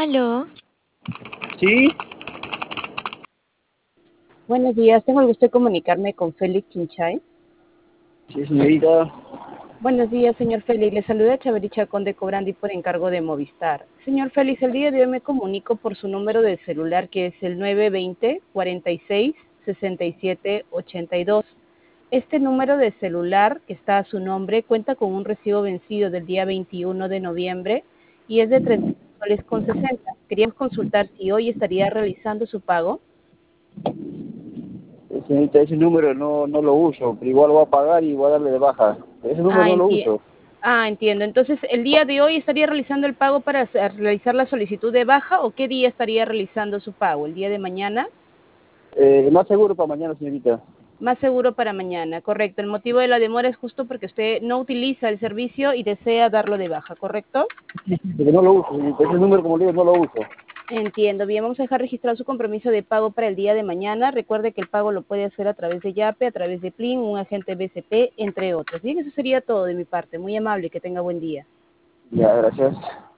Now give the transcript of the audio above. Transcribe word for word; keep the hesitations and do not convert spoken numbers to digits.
Aló, Sí, Buenos días, tengo el gusto de comunicarme con Félix Quinchay. sí, señorita. Buenos días, señor Félix. Le saluda Chaveri Chacón de Cobrandi por encargo de Movistar. Señor Félix, el día de hoy me comunico por su número de celular, que es el nueve dos cero, cuarenta y seis, sesenta y siete, ochenta y dos. Este número de celular, que está a su nombre, cuenta con un recibo vencido del día veintiuno de noviembre y es de treinta soles con sesenta. Queríamos consultar si hoy estaría realizando su pago. Eh, Señorita, ese número no, no lo uso, pero igual voy a pagar y voy a darle de baja. Ese número Ah, no lo enti- uso. ah, entiendo. Entonces, ¿el día de hoy estaría realizando el pago para hacer- realizar la solicitud de baja o qué día estaría realizando su pago? ¿El día de mañana? Eh, más seguro para mañana, señorita. Más seguro para mañana, correcto. El motivo de la demora es justo porque usted no utiliza el servicio y desea darlo de baja, ¿correcto? Porque no lo uso, señorita. Ese número, como le digo, no lo uso. Entiendo. Bien, vamos a dejar registrado su compromiso de pago para el día de mañana. Recuerde que el pago lo puede hacer a través de Yape, a través de Plin, un agente B C P, entre otros. Bien, eso sería todo de mi parte. Muy amable, que tenga buen día. Ya, gracias.